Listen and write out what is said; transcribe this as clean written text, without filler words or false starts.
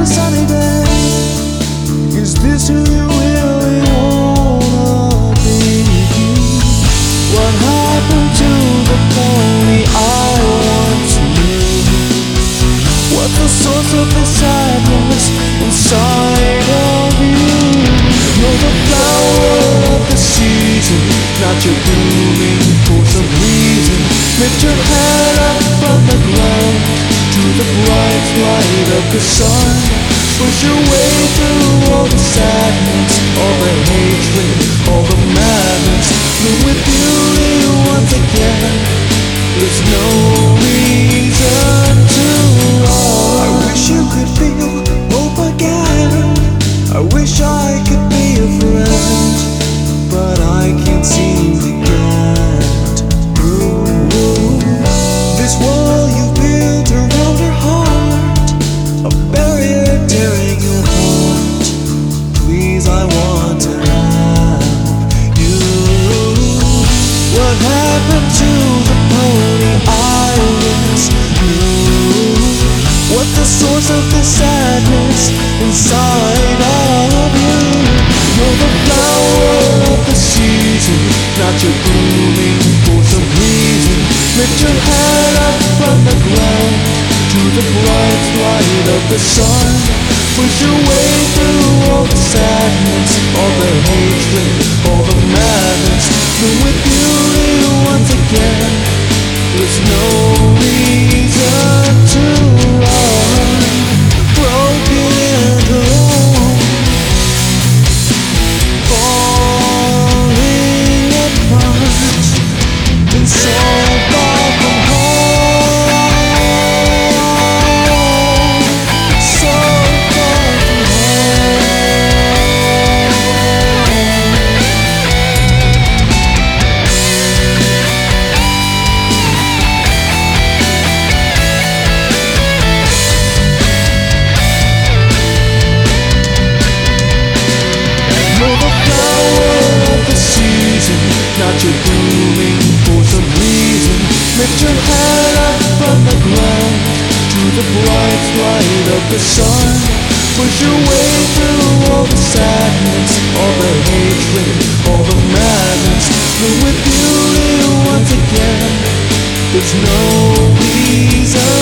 a sunny day. Is this who you really wanna be? What happened to the pony I once knew? What's the source of the sadness inside of you? You're the flower of the season, not your blooming for some reason. Lift your head up from the ground to the bright light of the sun. Push your way through all the sadness, all the hatred, all the madness. Bloom with beauty once again. There's no reason to run. I wish you could feel hope again. I wish I could be a friend, but I can't seem to get through. This wall you built around her heart, a barrier tearing your heart. Please, I want to have you. What happened to the pony I once knew? What's the source of the sadness inside of you? You're the flower of the season, not your blooming for some reason. Lift your head up from the ground to the bright light of the sun. Push your way through all the sadness, all the hatred, all the madness. Bloom with beauty once again. There's no reason to run. Broken and alone, falling apart, and so far from home, so far from not your blooming for some reason. Lift your head up from the ground to the bright light of the sun. Push your way through all the sadness, all the hatred, all the madness. Bloom with beauty once again. There's no reason